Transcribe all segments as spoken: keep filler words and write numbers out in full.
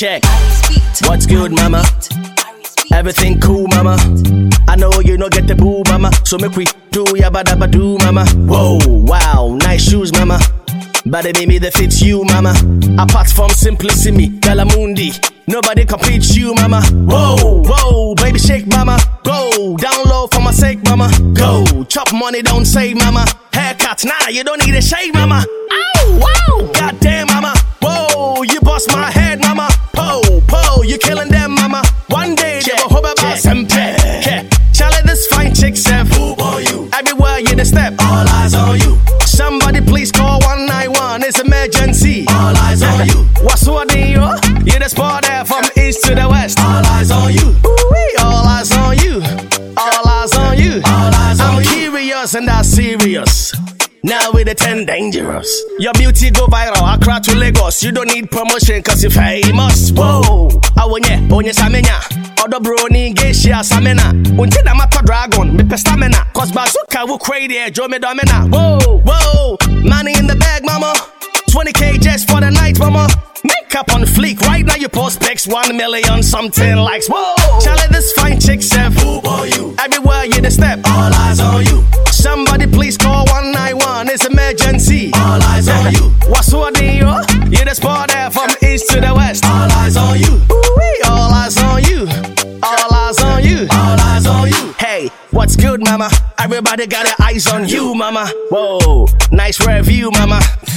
check. What's good, mama? Everything cool, mama. I know you no get the boo, mama. So make we do yabba dabba do, mama. Whoa, wow, nice shoes, mama. But it made me that fits you, mama. Apart from simplicity, Galamundi, nobody competes you, mama. Whoa, whoa, baby shake, mama. Go down low for my sake, mama. Go chop money, don't save, mama. Haircut, nah, you don't need a shave, mama. Ow, wow, goddamn, mama. Whoa, you bust my head, mama. Po, po, you killing them, mama. One day they will hope about some pet. Charlie, this fine chick said, who are you? Everywhere you the step, all eyes on you. Somebody please call one nine one, it's emergency. All eyes on you. What's what in you? You the spot there from east to the west. All eyes on you. Ooh-wee, all eyes on you. All eyes on you. All eyes on I'm you. Curious and that's serious. Now with the ten dangerous. Your beauty go viral, Accra to Lagos. You don't need promotion cause you're famous. Whoa, awonye, onye samenya. Odo brony, geisha samena. Unti na mato dragon, me pe stamina. Cause bazooka will crazy, Joe me domina. Whoa, whoa, money in the bag, mama. twenty K just for the night, mama. Makeup on fleek, right now you post pics, one million something likes. Whoa, Charlie, this fine chick said, who are you? Everywhere you the step, all eyes on you. Somebody please call one nine one, it's emergency. All eyes on you. What's what in you? You the spot there from east to the west. All eyes on you. Ooh-wee, all eyes on you. All eyes on you. All eyes on you. Hey, what's good, mama? Everybody got their eyes on you, mama. Whoa, nice review, mama.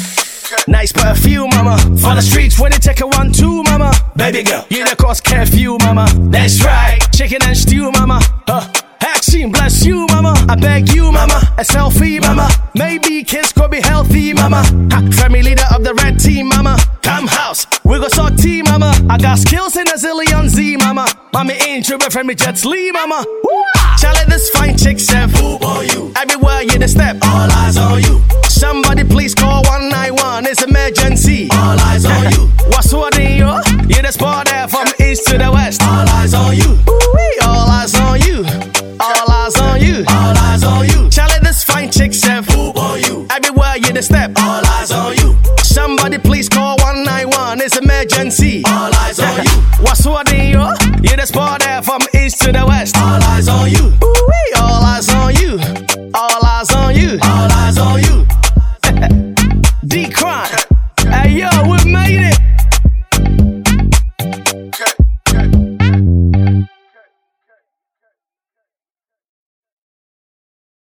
Nice perfume, mama. For the streets when they take a one, two, mama. Baby girl, you the cause curfew, mama. That's right, chicken and stew, mama. Uh, action, bless you, mama. I beg you, mama. A selfie, mama. Maybe kids could be healthy, mama. Ha, family leader of the red team, mama. Come house, we go sort tea, mama. I got skills in a zillion Z, mama. Mommy angel, but from me Jets Lee, mama. Charlie, this fine chick said, who are you? Everywhere you the step, all eyes on you. Somebody please call one nine one, it's emergency. All eyes on you. What's what in you? You the spot there from east to the west. All eyes on you. Ooh-wee, all eyes on you. All eyes on you. All eyes on you. Charlie, this fine chick said, who are you? Everywhere you the step, all eyes on you. Somebody please call one nine one, it's emergency. All eyes on you. What's what in you? You the spot there from east to the west. All eyes on you. Ooh-wee, all eyes on you. All eyes on you. All eyes